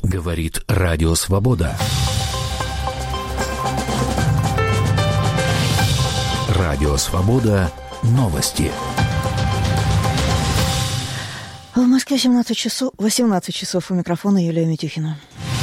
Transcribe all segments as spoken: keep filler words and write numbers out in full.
Говорит Радио Свобода. Радио Свобода. Новости. В Москве семнадцать часов, восемнадцать часов. У микрофона Юлия Митюхина.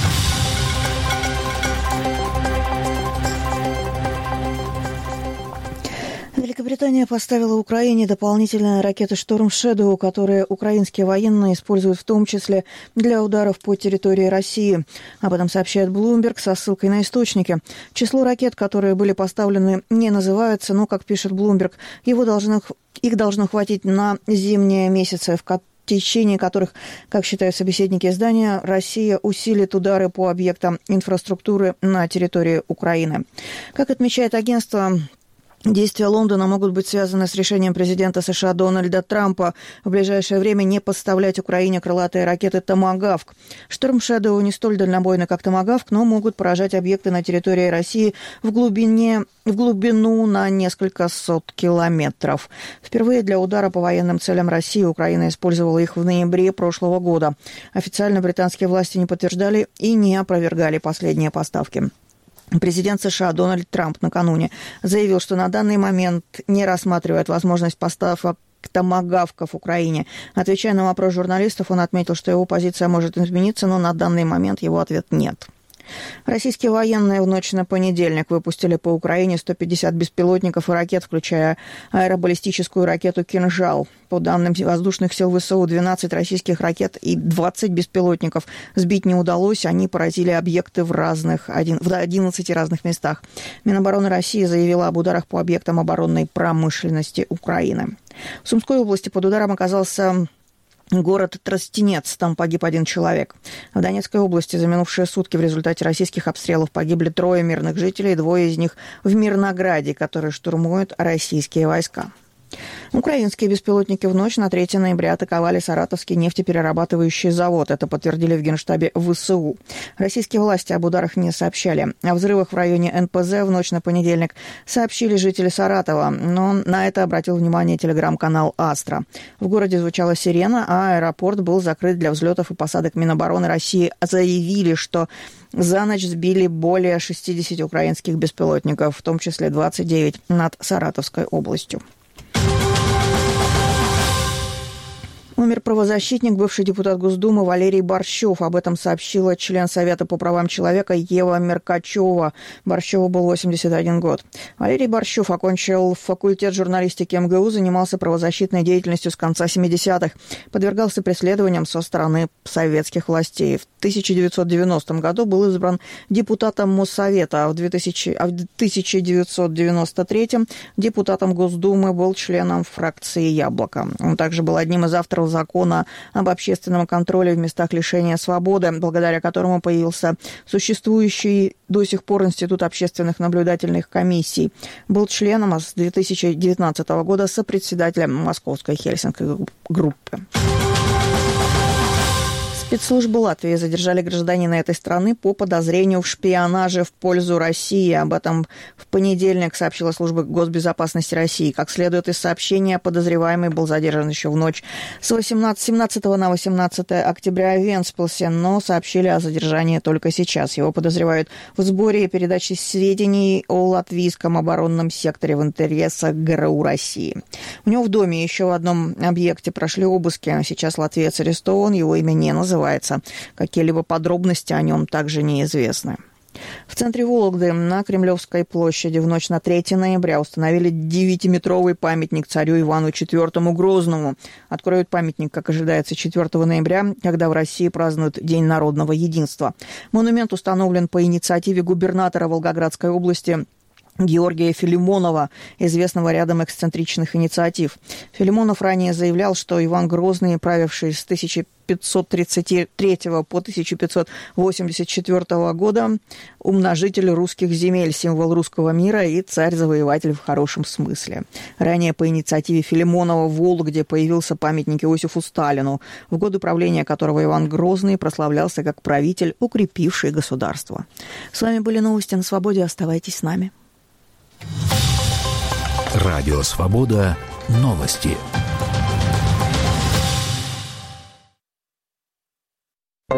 Великобритания поставила Украине дополнительные ракеты «Шторм Шэдоу», которые украинские военные используют в том числе для ударов по территории России. Об этом сообщает Bloomberg со ссылкой на источники. Число ракет, которые были поставлены, не называется, но, как пишет Bloomberg, его должно, их должно хватить на зимние месяцы, в которых в течение которых, как считают собеседники издания, Россия усилит удары по объектам инфраструктуры на территории Украины. Как отмечает агентство, действия Лондона могут быть связаны с решением президента США Дональда Трампа в ближайшее время не поставлять Украине крылатые ракеты «Томагавк». «Шторм Шэдоу» не столь дальнобойны, как «Томагавк», но могут поражать объекты на территории России в глубине, в глубину на несколько сот километров. Впервые для удара по военным целям России Украина использовала их в ноябре прошлого года. Официально британские власти не подтверждали и не опровергали последние поставки. Президент США Дональд Трамп накануне заявил, что на данный момент не рассматривает возможность поставок томагавков Украине. Отвечая на вопрос журналистов, он отметил, что его позиция может измениться, но на данный момент его ответ нет. Российские военные в ночь на понедельник выпустили по Украине сто пятьдесят беспилотников и ракет, включая аэробаллистическую ракету «Кинжал». По данным воздушных сил ВСУ, двенадцать российских ракет и двадцать беспилотников сбить не удалось. Они поразили объекты в, разных, в одиннадцати разных местах. Минобороны России заявила об ударах по объектам оборонной промышленности Украины. В Сумской области под ударом оказался город Тростенец, там погиб один человек. В Донецкой области за минувшие сутки в результате российских обстрелов погибли трое мирных жителей, двое из них в Мирнограде, которые штурмуют российские войска. Украинские беспилотники в ночь на третье ноября атаковали Саратовский нефтеперерабатывающий завод. Это подтвердили в Генштабе ВСУ. Российские власти об ударах не сообщали. О взрывах в районе эн пэ зэ в ночь на понедельник сообщили жители Саратова, но на это обратил внимание телеграм-канал «Астра». В городе звучала сирена, а аэропорт был закрыт для взлетов и посадок. Минобороны России заявили, что за ночь сбили более шестидесяти украинских беспилотников, в том числе двадцать девять над Саратовской областью. Умер правозащитник, бывший депутат Госдумы Валерий Борщев. Об этом сообщила член Совета по правам человека Ева Меркачева. Борщеву был восемьдесят один год. Валерий Борщев окончил факультет журналистики эм гэ у, занимался правозащитной деятельностью с конца семидесятых. Подвергался преследованиям со стороны советских властей. В тысяча девятьсот девяностом году был избран депутатом Моссовета, а в, двухтысячном, а в тысяча девятьсот девяносто третьем депутатом Госдумы, был членом фракции «Яблоко». Он также был одним из авторов закона об общественном контроле в местах лишения свободы, благодаря которому появился существующий до сих пор Институт общественных наблюдательных комиссий. Был членом с две тысячи девятнадцатого года сопредседателем Московской Хельсинской группы. Спецслужбы Латвии задержали гражданина этой страны по подозрению в шпионаже в пользу России. Об этом в понедельник сообщила служба госбезопасности России. Как следует из сообщения, подозреваемый был задержан еще в ночь с семнадцатого на восемнадцатое октября в Вентспилсе, но сообщили о задержании только сейчас. Его подозревают в сборе и передаче сведений о латвийском оборонном секторе в интересах гэ эр у России. У него в доме еще в одном объекте прошли обыски. Сейчас латвиец арестован, его имя не называется. Какие-либо подробности о нем также неизвестны. В центре Вологды на Кремлевской площади в ночь на третье ноября установили девятиметровый памятник царю Ивану четвёртому Грозному. Откроют памятник, как ожидается, четвёртого ноября, когда в России празднуют День народного единства. Монумент установлен по инициативе губернатора Волгоградской области Георгия Филимонова, известного рядом эксцентричных инициатив. Филимонов ранее заявлял, что Иван Грозный, правивший с тысяча пятьсот тридцать третьего по тысяча пятьсот восемьдесят четвёртого года, умножитель русских земель, символ русского мира и царь-завоеватель в хорошем смысле. Ранее по инициативе Филимонова в Вологде появился памятник Иосифу Сталину, в годы правления которого Иван Грозный прославлялся как правитель, укрепивший государство. С вами были новости на Свободе. Оставайтесь с нами. Радио Свобода. Новости.